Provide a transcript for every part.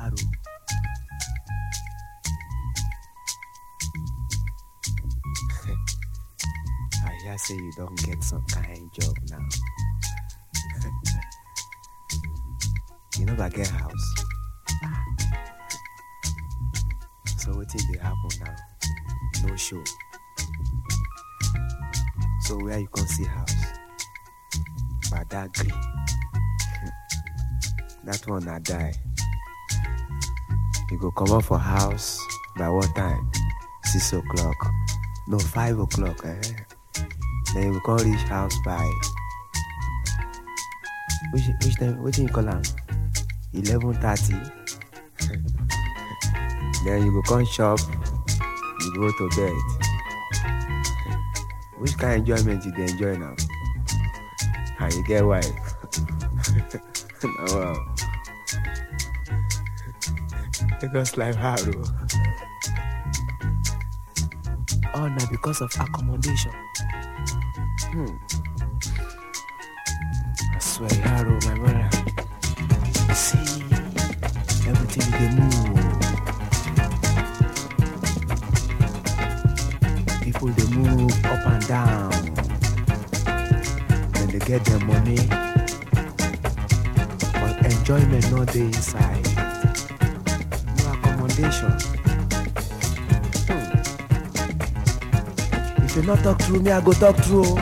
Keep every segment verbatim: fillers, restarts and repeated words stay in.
hard. I hear say you don't get some kind job now. You never get house. So what thing dey happen now? No show. So where you can see house? Badagry. That one I die. You go come out for house by what time? Six o'clock. No, five o'clock. Eh? Then you come reach house by which which time? What do you call am? Eleven thirty. Then you go come shop. You go to bed. Which kind of enjoyment you dey enjoy now? And you get wife. Wow. Because life hard. Oh, now because of accommodation. Hmm. I swear, Yaro, my brother. You see, everything they move. People they move up and down. When they get their money, but enjoyment not dey inside. No accommodation. Hmm. If you not talk through me, I go talk through.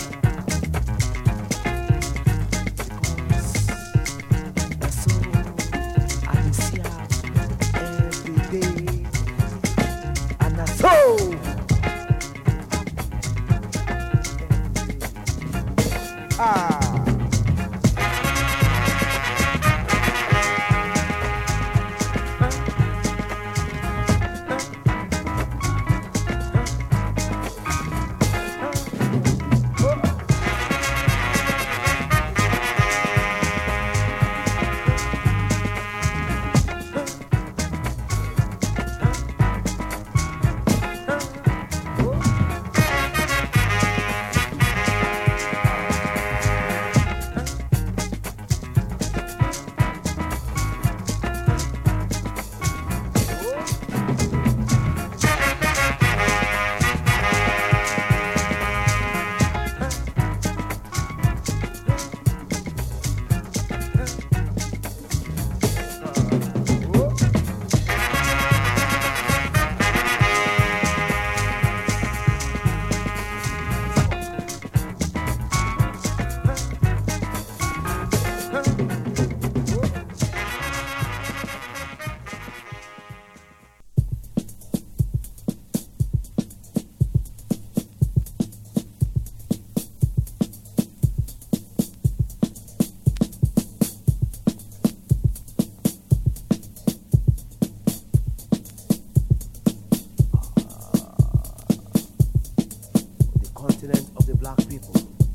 Of the black people,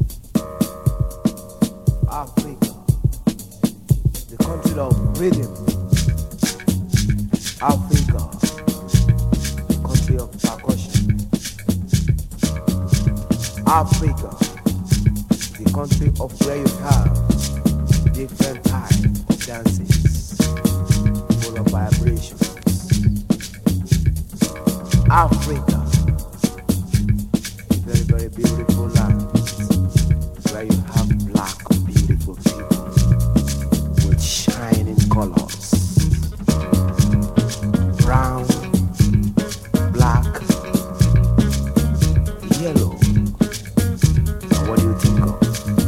Africa, the country of rhythm, Africa, the country of percussion, Africa, the country of where you have different types of dances, full of vibrations, Africa. Very, very beautiful land where you have black, beautiful people with shining colors, brown, black, yellow. And what do you think of?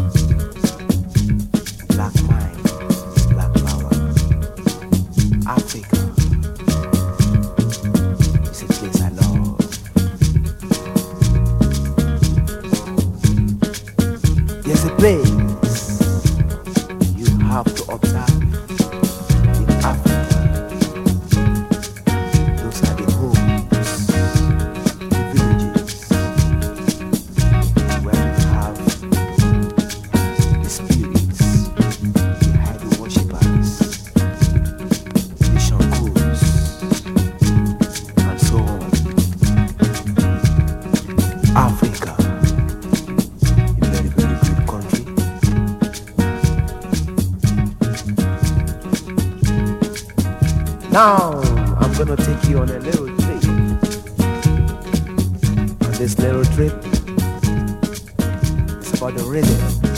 Black mind, black flower. Africa is a place I love. Now I'm gonna take you on a little trip. On this little trip, it's about the rhythm.